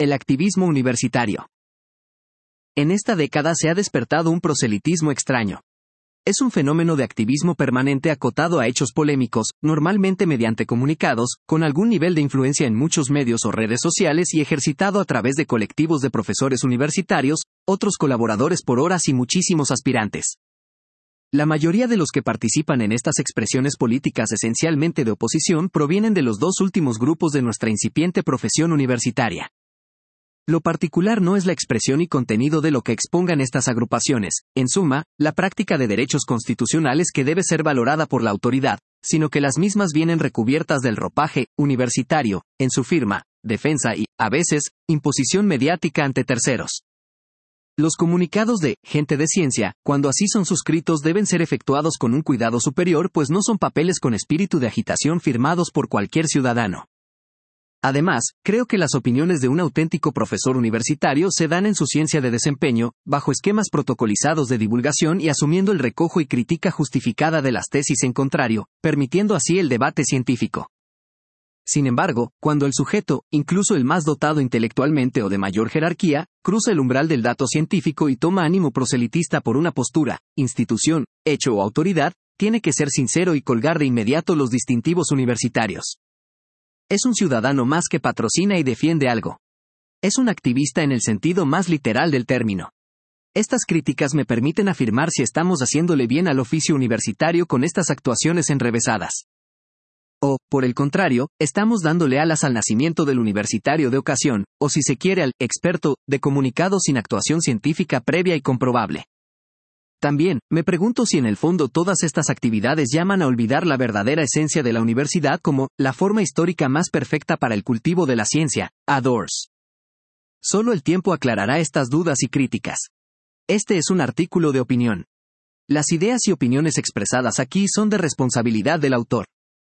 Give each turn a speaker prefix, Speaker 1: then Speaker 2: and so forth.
Speaker 1: El activismo universitario. En esta década se ha despertado un proselitismo extraño. Es un fenómeno de activismo permanente acotado a hechos polémicos, normalmente mediante comunicados, con algún nivel de influencia en muchos medios o redes sociales y ejercitado a través de colectivos de profesores universitarios, otros colaboradores por horas y muchísimos aspirantes. La mayoría de los que participan en estas expresiones políticas esencialmente de oposición provienen de los dos últimos grupos de nuestra incipiente profesión universitaria. Lo particular no es la expresión y contenido de lo que expongan estas agrupaciones, en suma, la práctica de derechos constitucionales que debe ser valorada por la autoridad, sino que las mismas vienen recubiertas del ropaje universitario, en su firma, defensa y, a veces, imposición mediática ante terceros. Los comunicados de gente de ciencia, cuando así son suscritos, deben ser efectuados con un cuidado superior, pues no son papeles con espíritu de agitación firmados por cualquier ciudadano. Además, creo que las opiniones de un auténtico profesor universitario se dan en su ciencia de desempeño, bajo esquemas protocolizados de divulgación y asumiendo el recojo y crítica justificada de las tesis en contrario, permitiendo así el debate científico. Sin embargo, cuando el sujeto, incluso el más dotado intelectualmente o de mayor jerarquía, cruza el umbral del dato científico y toma ánimo proselitista por una postura, institución, hecho o autoridad, tiene que ser sincero y colgar de inmediato los distintivos universitarios. Es un ciudadano más que patrocina y defiende algo. Es un activista en el sentido más literal del término. Estas críticas me permiten afirmar si estamos haciéndole bien al oficio universitario con estas actuaciones enrevesadas. O, por el contrario, estamos dándole alas al nacimiento del universitario de ocasión, o si se quiere al experto de comunicado sin actuación científica previa y comprobable. También, me pregunto si en el fondo todas estas actividades llaman a olvidar la verdadera esencia de la universidad como la forma histórica más perfecta para el cultivo de la ciencia, adors. Solo el tiempo aclarará estas dudas y críticas. Este es un artículo de opinión. Las ideas y opiniones expresadas aquí son de responsabilidad del autor.